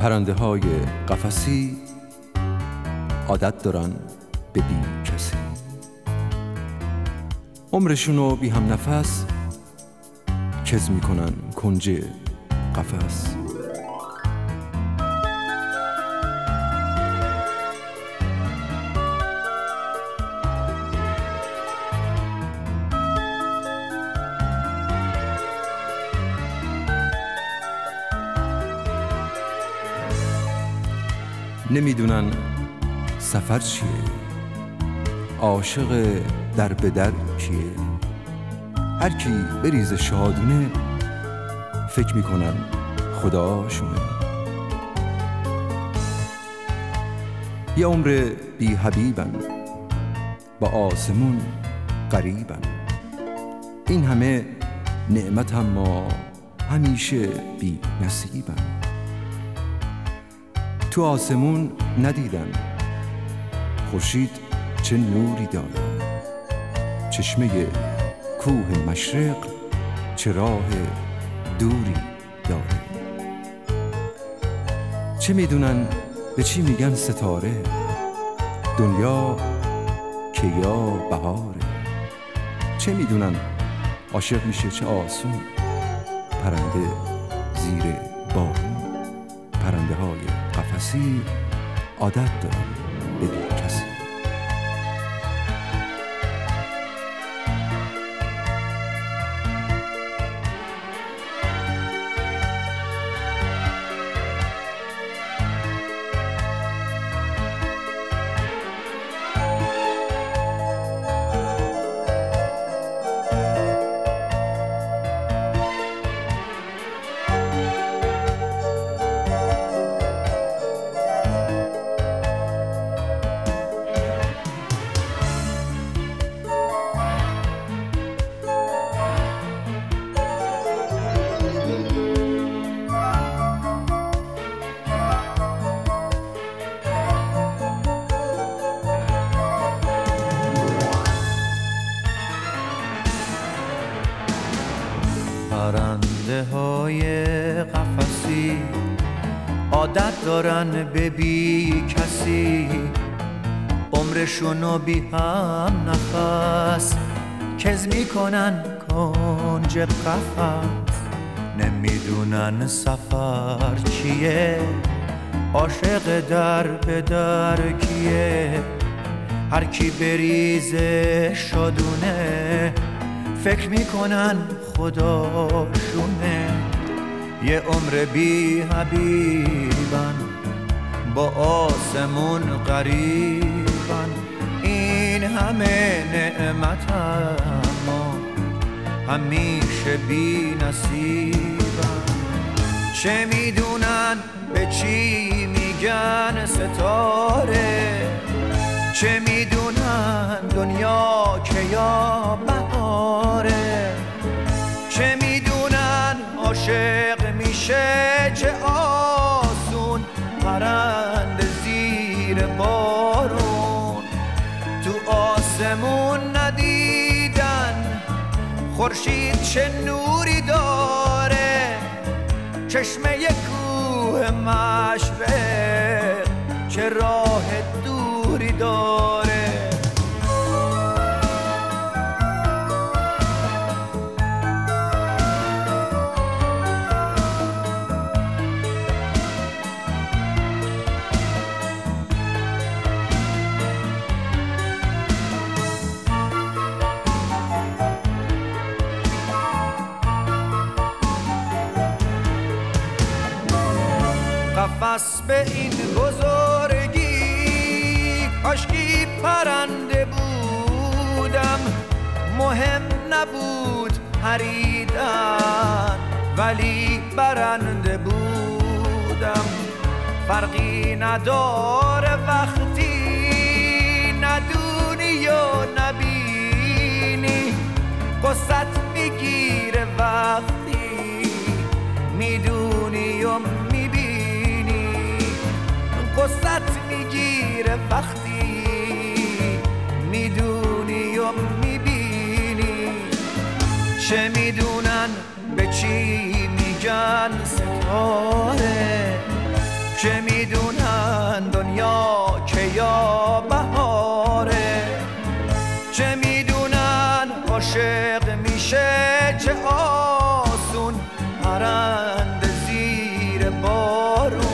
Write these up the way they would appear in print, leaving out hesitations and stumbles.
پرنده های قفسی عادت دارن به بی کسی. عمرشونو بی هم نفس کز میکنن کنج قفس. نمیدونن سفر چیه، عاشق در به در کیه. هر کی بریز شادونه فکر میکنن خداشونه. یه عمر بی حبیبن با آسمون قریبن. این همه نعمت اما همیشه بی نصیبن. تو آسمون ندیدن خورشید چه نوری داره، چشمه کوه مشرق چه راه دوری داره. چه میدونن به چی میگن ستاره، دنیا که یا بهاره. چه میدونن عاشق میشه چه آسون، پرنده زیر بارون. پرنده های قفسی عادت دارن به بی کسی. پرنده های قفسی عادت دارن به بی کسی. عمرشونو بی هم نفس کز میکنن کنج قفس. نمیدونن سفر چیه، عاشق در به در کیه. هر کی بریزه شادونه فکر میکنن خداشونه. یه عمر بی حبیبن با آسمون قریبن. این همه نعمت اما همیشه بی نصیبن. چه میدونن به چی میگن ستاره، چه میدونن دنیا که یا بهاره. چه میدونن عاشق میشه چه آسون، پرنده زیر بارون. تو آسمون ندیدن خورشید چه نوری داره، چشمه کوه مشرق چه راه دوری داره. قفس به این بزرگی کاشکی پرنده بودم. مهم نبود پریدن ولی برنده بودم. فرقی نداره وقتی ندونی و نبینی. قصت میگیره وقتی میدونی و قصت میگیره وقتی میدونی و میبینی. چه میدونن به چی میگن ستاره، چه میدونن دنیا که یا بهاره، چه میدونن عاشق میشه چه آسون پرنده زیر بارون.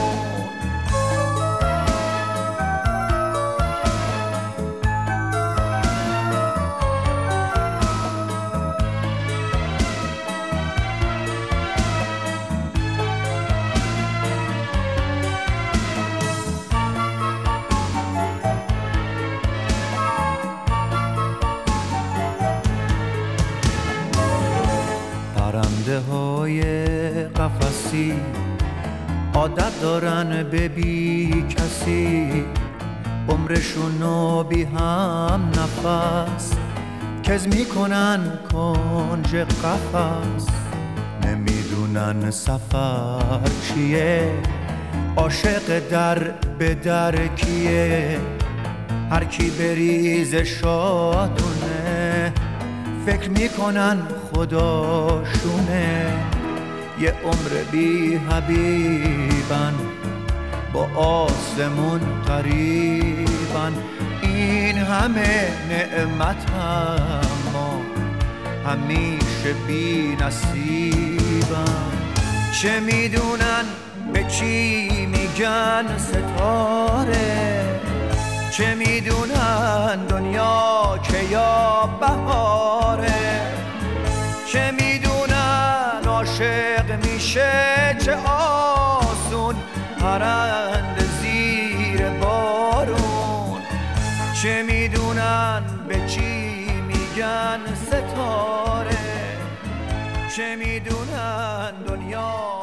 پرنده های قفسی عادت دارن به بی کسی، عمرشونو بی هم نفس کز میکنن کنج قفس. نمیدونن سفر چیه، عاشق در به در کیه، هر کی بریز شادونه فکر میکنن خداشونه. یه عمر بی حبیبن با آسمون قریبن، این همه نعمت اما همیشه بی نصیبن. چه میدونن به چی میگن ستاره، چه میدونن دنیا که یا بهاره، چه میدونن عاشق میشه چه آسون پرنده زیر بارون. چه میدونن به چی میگن ستاره، چه میدونن دنیا